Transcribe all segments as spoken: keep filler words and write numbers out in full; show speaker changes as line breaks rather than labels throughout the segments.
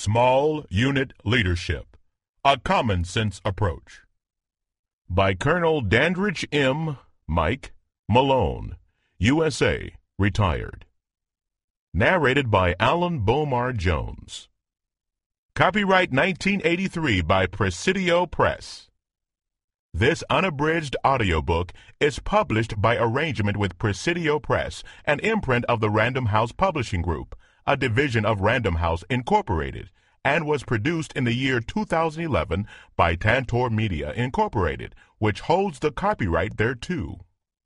Small Unit Leadership, A Common Sense Approach. By Colonel Dandridge M. Mike Malone, U S A, retired. Narrated by Alan Bomar Jones. Copyright nineteen eighty-three by Presidio Press. This unabridged audiobook is published by arrangement with Presidio Press, an imprint of the Random House Publishing Group, a division of Random House Incorporated, and was produced in the year two thousand eleven by Tantor Media Incorporated, which holds the copyright thereto.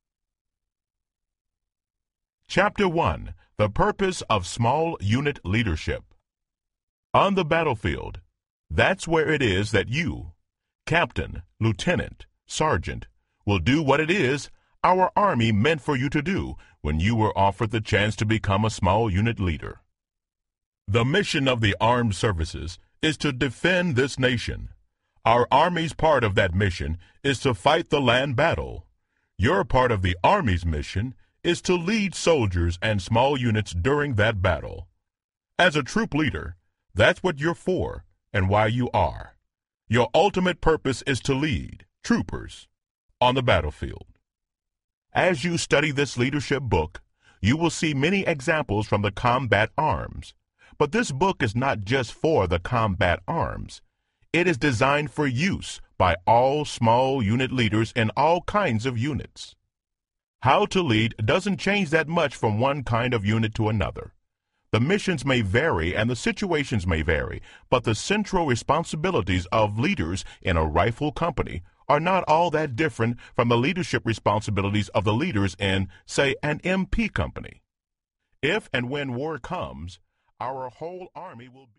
Chapter one. The Purpose of Small Unit Leadership. On the battlefield, that's where it is that you, Captain, Lieutenant, Sergeant, will do what it is our Army meant for you to do when you were offered the chance to become a small unit leader. The mission of the armed services is to defend this nation. Our Army's part of that mission is to fight the land battle. Your part of the Army's mission is to lead soldiers and small units during that battle. As a troop leader, that's what you're for and why you are. Your ultimate purpose is to lead troopers on the battlefield. As you study this leadership book, you will see many examples from the combat arms. But this book is not just for the combat arms. It is designed for use by all small unit leaders in all kinds of units. How to lead doesn't change that much from one kind of unit to another. The missions may vary and the situations may vary, but the central responsibilities of leaders in a rifle company are not all that different from the leadership responsibilities of the leaders in, say, an M P company. If and when war comes, our whole Army will be